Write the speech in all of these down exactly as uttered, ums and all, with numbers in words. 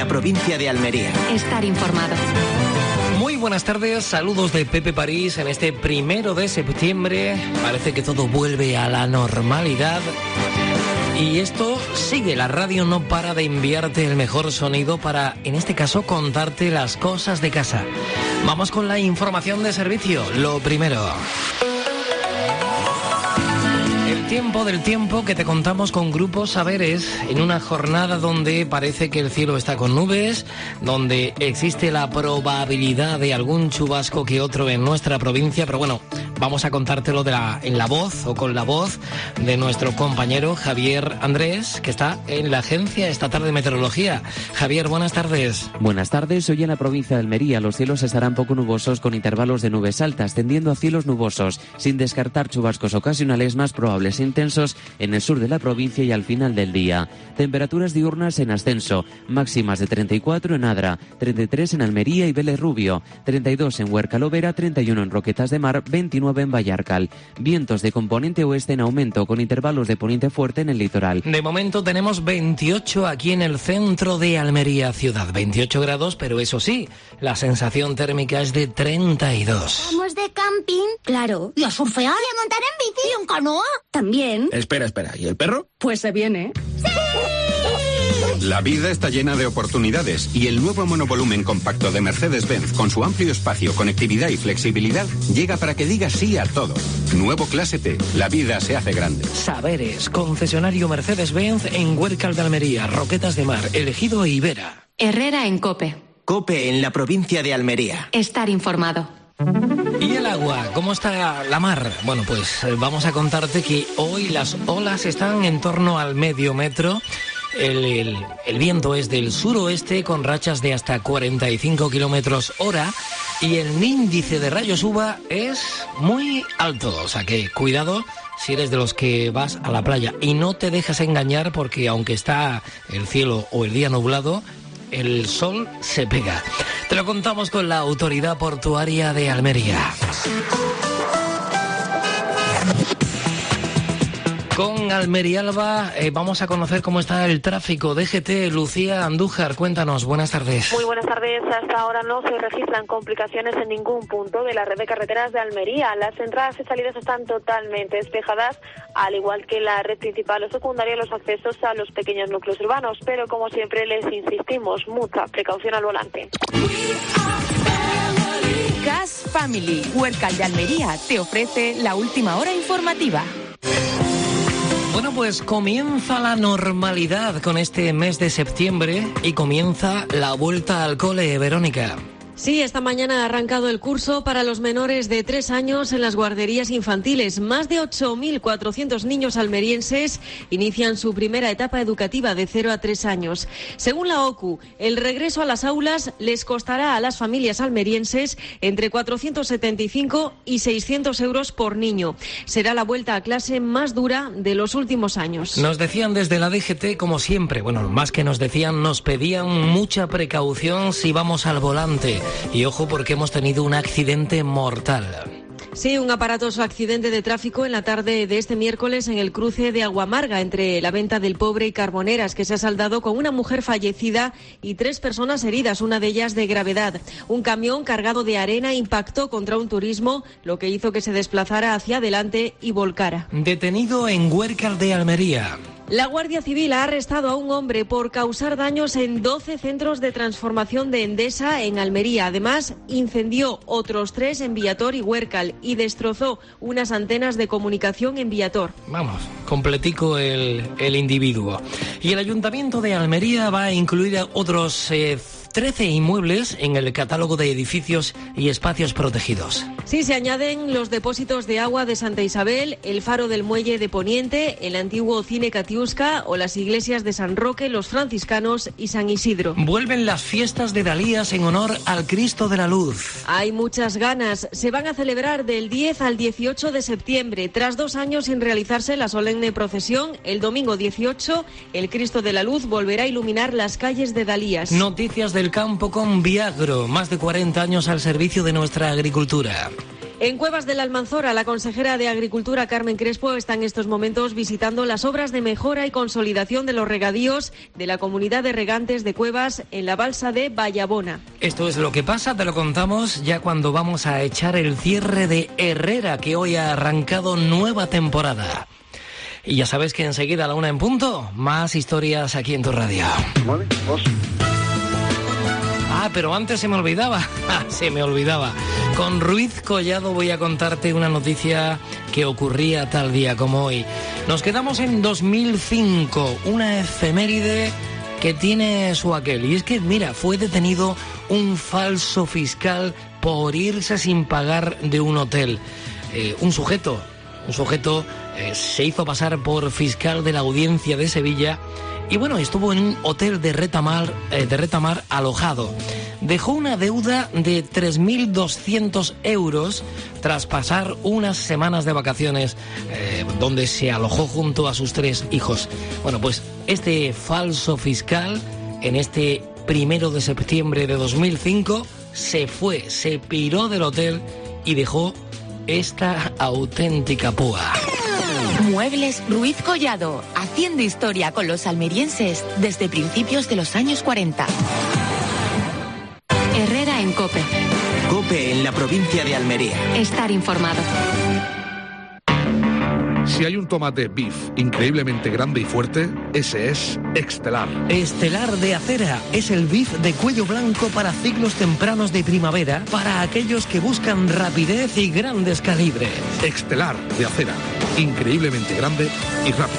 la provincia de Almería. Estar informado. Muy buenas tardes, saludos de Pepe París en este primero de septiembre. Parece que todo vuelve a la normalidad. Y esto sigue, la radio no para de enviarte el mejor sonido para, en este caso, contarte las cosas de casa. Vamos con la información de servicio, lo primero. El tiempo del tiempo que te contamos con Grupo Saberes en una jornada donde parece que el cielo está con nubes, donde existe la probabilidad de algún chubasco que otro en nuestra provincia, pero bueno, vamos a contártelo de la, en la voz o con la voz de nuestro compañero Javier Andrés, que está en la Agencia Estatal de Meteorología. Javier, buenas tardes. Buenas tardes. Hoy en la provincia de Almería los cielos estarán poco nubosos con intervalos de nubes altas, tendiendo a cielos nubosos, sin descartar chubascos ocasionales más probables e intensos en el sur de la provincia y al final del día. Temperaturas diurnas en ascenso, máximas de treinta y cuatro en Adra, treinta y tres en Almería y Vélez Rubio, treinta y dos en Huerca Lovera, treinta y uno en Roquetas de Mar, veintinueve en Vallarcal. Vientos de componente oeste en aumento, con intervalos de poniente fuerte en el litoral. De momento tenemos veintiocho aquí en el centro de Almería ciudad, veintiocho grados, pero eso sí, la sensación térmica es de treinta y dos. ¿Vamos de camping? Claro. ¿Y a surfear? ¿Y a montar en bici? ¿Y en canoa? También. Espera, espera, ¿y el perro? Pues se viene. ¡Sí! La vida está llena de oportunidades y el nuevo monovolumen compacto de Mercedes-Benz, con su amplio espacio, conectividad y flexibilidad, llega para que digas sí a todo. Nuevo Clase T, la vida se hace grande. Saberes, concesionario Mercedes-Benz en Huércal de Almería, Roquetas de Mar, Elegido e Ibera. Herrera en COPE. COPE en la provincia de Almería. Estar informado. ¿Y el agua? ¿Cómo está la mar? Bueno, pues eh, vamos a contarte que hoy las olas están en torno al medio metro. El, el, el viento es del suroeste con rachas de hasta cuarenta y cinco kilómetros hora y el índice de rayos U V A es muy alto. O sea que cuidado si eres de los que vas a la playa y no te dejes engañar porque aunque está el cielo o el día nublado, el sol se pega. Te lo contamos con la Autoridad Portuaria de Almería. Con Almerialba eh, vamos a conocer cómo está el tráfico. D G T, Lucía Andújar, cuéntanos, buenas tardes. Muy buenas tardes. Hasta ahora no se registran complicaciones en ningún punto de la red de carreteras de Almería. Las entradas y salidas están totalmente despejadas, al igual que la red principal o secundaria, los accesos a los pequeños núcleos urbanos. Pero como siempre les insistimos, mucha precaución al volante. Gas Family, Huércal de Almería, te ofrece la última hora informativa. Bueno, pues comienza la normalidad con este mes de septiembre y comienza la vuelta al cole, Verónica. Sí, esta mañana ha arrancado el curso para los menores de tres años en las guarderías infantiles. Más de ocho mil cuatrocientos niños almerienses inician su primera etapa educativa de cero a tres años. Según la OCU, el regreso a las aulas les costará a las familias almerienses entre cuatrocientos setenta y cinco y seiscientos euros por niño. Será la vuelta a clase más dura de los últimos años. Nos decían desde la D G T, como siempre, bueno, más que nos decían, nos pedían mucha precaución si vamos al volante. Y ojo porque hemos tenido un accidente mortal. Sí, un aparatoso accidente de tráfico en la tarde de este miércoles en el cruce de Aguamarga entre la Venta del Pobre y Carboneras, que se ha saldado con una mujer fallecida y tres personas heridas, una de ellas de gravedad. Un camión cargado de arena impactó contra un turismo, lo que hizo que se desplazara hacia adelante y volcara. Detenido en Huércal de Almería. La Guardia Civil ha arrestado a un hombre por causar daños en doce centros de transformación de Endesa en Almería. Además, incendió otros tres en Viator y Huércal y destrozó unas antenas de comunicación en Viator. Vamos, completico el, el individuo. Y el Ayuntamiento de Almería va a incluir a otros Eh, trece inmuebles en el catálogo de edificios y espacios protegidos. Sí, se añaden los depósitos de agua de Santa Isabel, el faro del Muelle de Poniente, el antiguo Cine Catiusca o las iglesias de San Roque, los franciscanos y San Isidro. Vuelven las fiestas de Dalías en honor al Cristo de la Luz. Hay muchas ganas. Se van a celebrar del diez al dieciocho de septiembre. Tras dos años sin realizarse la solemne procesión, el domingo dieciocho, el Cristo de la Luz volverá a iluminar las calles de Dalías. Noticias del campo con Viagro, más de cuarenta años al servicio de nuestra agricultura. En Cuevas de la Almanzora, la consejera de Agricultura, Carmen Crespo, está en estos momentos visitando las obras de mejora y consolidación de los regadíos de la comunidad de regantes de Cuevas en la balsa de Vallabona. Esto es lo que pasa, te lo contamos ya cuando vamos a echar el cierre de Herrera, que hoy ha arrancado nueva temporada. Y ya sabes que enseguida a la una en punto, más historias aquí en tu radio. Vale, vos. Ah, pero antes se me olvidaba, se me olvidaba. Con Ruiz Collado voy a contarte una noticia que ocurría tal día como hoy. Nos quedamos en dos mil cinco, una efeméride que tiene su aquel. Y es que, mira, fue detenido un falso fiscal por irse sin pagar de un hotel. Eh, un sujeto, un sujeto eh, se hizo pasar por fiscal de la Audiencia de Sevilla. Y bueno, estuvo en un hotel de Retamar, eh, de Retamar alojado. Dejó una deuda de tres mil doscientos euros tras pasar unas semanas de vacaciones eh, donde se alojó junto a sus tres hijos. Bueno, pues este falso fiscal, en este primero de septiembre de dos mil cinco, se fue, se piró del hotel y dejó esta auténtica púa. Muebles Ruiz Collado, haciendo historia con los almerienses desde principios de los años cuarenta. Herrera en COPE. COPE en la provincia de Almería. Estar informado. Si hay un tomate beef increíblemente grande y fuerte, ese es Extelar. Estelar de Acera es el beef de cuello blanco para ciclos tempranos de primavera, para aquellos que buscan rapidez y grandes calibres. Extelar de Acera, increíblemente grande y rápido.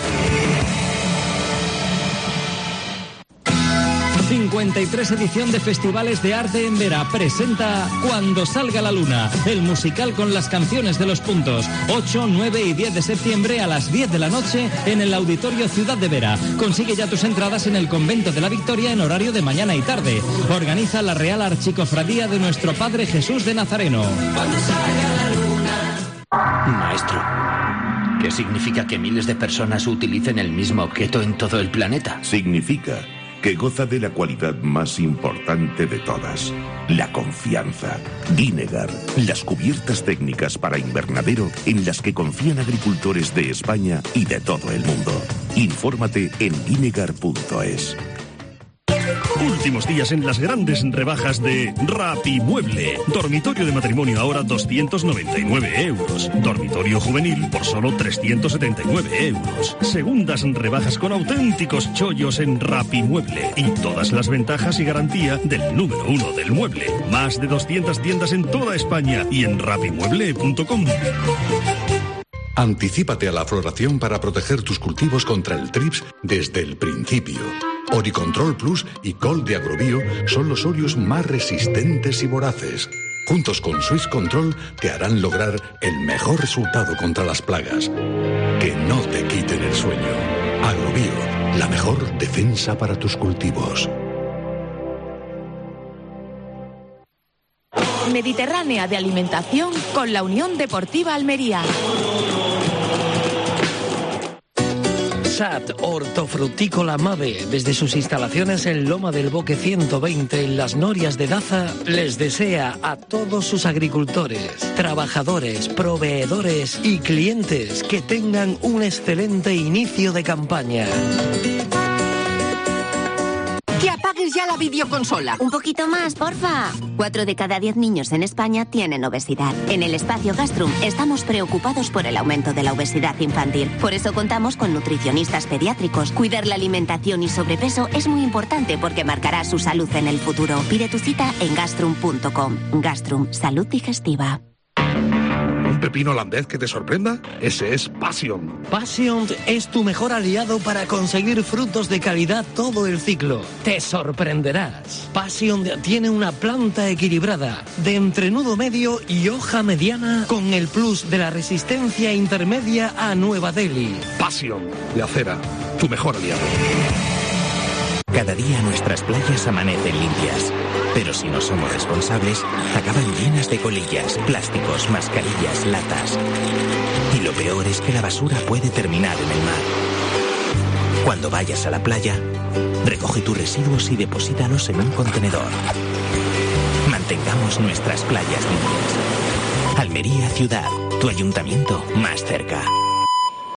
cincuenta y tres edición de Festivales de Arte en Vera presenta Cuando salga la luna, el musical con las canciones de los puntos. ocho, nueve y diez de septiembre a las diez de la noche en el Auditorio Ciudad de Vera. Consigue ya tus entradas en el Convento de la Victoria en horario de mañana y tarde. Organiza la Real Archicofradía de Nuestro Padre Jesús de Nazareno. Cuando salga la luna. Maestro, ¿qué significa que miles de personas utilicen el mismo objeto en todo el planeta? Significa que goza de la cualidad más importante de todas, la confianza. Vinegar, las cubiertas técnicas para invernadero en las que confían agricultores de España y de todo el mundo. Infórmate en vinegar punto es. Últimos días en las grandes rebajas de Rapimueble. Dormitorio de matrimonio ahora doscientos noventa y nueve euros. Dormitorio juvenil por solo trescientos setenta y nueve euros. Segundas rebajas con auténticos chollos en Rapimueble. Y todas las ventajas y garantía del número uno del mueble. Más de doscientas tiendas en toda España y en rapimueble punto com. Anticípate a la floración para proteger tus cultivos contra el trips desde el principio. Oricontrol Plus y Col de Agrobio son los óleos más resistentes y voraces. Juntos con Swiss Control te harán lograr el mejor resultado contra las plagas. Que no te quiten el sueño. Agrobio, la mejor defensa para tus cultivos. Mediterránea de alimentación con la Unión Deportiva Almería. S A T Hortofrutícola Mave, desde sus instalaciones en Loma del Boque ciento veinte en las Norias de Daza, les desea a todos sus agricultores, trabajadores, proveedores y clientes que tengan un excelente inicio de campaña. ¡Que apagues ya la videoconsola! Un poquito más, porfa. Cuatro de cada diez niños en España tienen obesidad. En el espacio Gastrum estamos preocupados por el aumento de la obesidad infantil. Por eso contamos con nutricionistas pediátricos. Cuidar la alimentación y sobrepeso es muy importante porque marcará su salud en el futuro. Pide tu cita en gastrum punto com. Gastrum, salud digestiva. ¿Un pepino holandés que te sorprenda? Ese es Passion. Passion es tu mejor aliado para conseguir frutos de calidad todo el ciclo. Te sorprenderás. Passion tiene una planta equilibrada, de entrenudo medio y hoja mediana, con el plus de la resistencia intermedia a Nueva Delhi. Passion de Acera, tu mejor aliado. Cada día nuestras playas amanecen limpias, pero si no somos responsables, acaban llenas de colillas, plásticos, mascarillas, latas. Y lo peor es que la basura puede terminar en el mar. Cuando vayas a la playa, recoge tus residuos y deposítalos en un contenedor. Mantengamos nuestras playas limpias. Almería Ciudad, tu ayuntamiento más cerca.